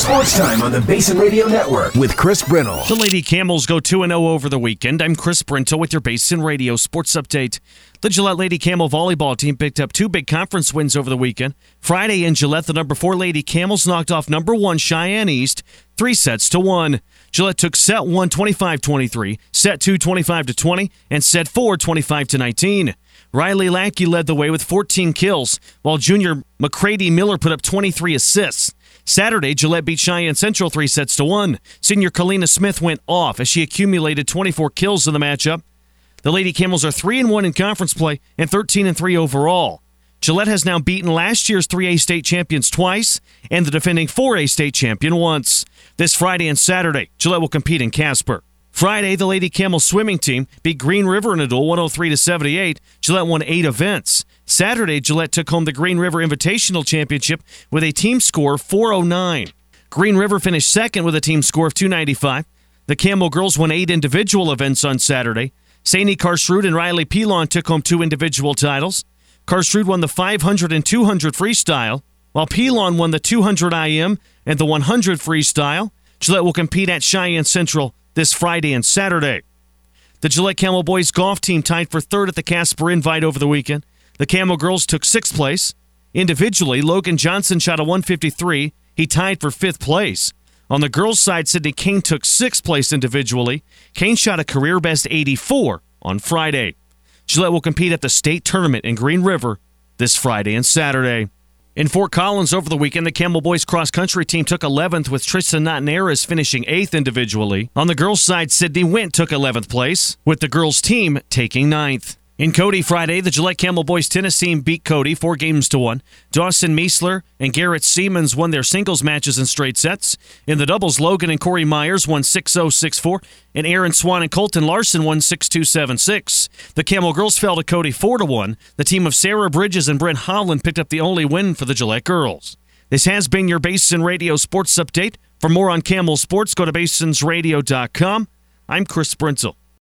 Sports Time on the Basin Radio Network with Chris Brindle. The Lady Camels go 2-0 over the weekend. I'm Chris Brindle with your Basin Radio Sports Update. The Gillette Lady Camel volleyball team picked up 2 big conference wins over the weekend. Friday in Gillette, the number 4 Lady Camels knocked off number 1 Cheyenne East 3-1. Gillette took set 1 25-23, set 2 25-20, and set 4 25-19. Riley Lackey led the way with 14 kills, while junior McCready Miller put up 23 assists. Saturday, Gillette beat Cheyenne Central 3-1. Senior Kalina Smith went off as she accumulated 24 kills in the matchup. The Lady Camels are 3-1 in conference play and 13-3 overall. Gillette has now beaten last year's 3A state champions twice and the defending 4A state champion once. This Friday and Saturday, Gillette will compete in Casper. Friday, the Lady Camel swimming team beat Green River in a duel 103-78. Gillette won 8 events. Saturday, Gillette took home the Green River Invitational Championship with a team score of 409. Green River finished second with a team score of 295. The Camel girls won 8 individual events on Saturday. Saini Karsrud and Riley Pilon took home 2 individual titles. Karsrud won the 500 and 200 freestyle, while Pilon won the 200 IM and the 100 freestyle. Gillette will compete at Cheyenne Central this Friday and Saturday. The Gillette Camel boys golf team tied for 3rd at the Casper Invite over the weekend. The Camel girls took 6th place. Individually, Logan Johnson shot a 153. He tied for 5th place. On the girls' side, Sydney Kane took 6th place individually. Kane shot a career-best 84 on Friday. Gillette will compete at the state tournament in Green River this Friday and Saturday. In Fort Collins over the weekend, the Camel boys cross-country team took 11th with Tristan Notnaris finishing 8th individually. On the girls' side, Sydney Wint took 11th place, with the girls' team taking 9th. In Cody Friday, the Gillette Camel boys tennis team beat Cody 4-1. Dawson Meisler and Garrett Siemens won their singles matches in straight sets. In the doubles, Logan and Corey Myers won 6-0, 6-4, and Aaron Swan and Colton Larson won 6-2, 7-6. The Camel girls fell to Cody 4-1. The team of Sarah Bridges and Brent Holland picked up the only win for the Gillette girls. This has been your Basin Radio Sports Update. For more on Camel Sports, go to basinsradio.com. I'm Chris Brindle.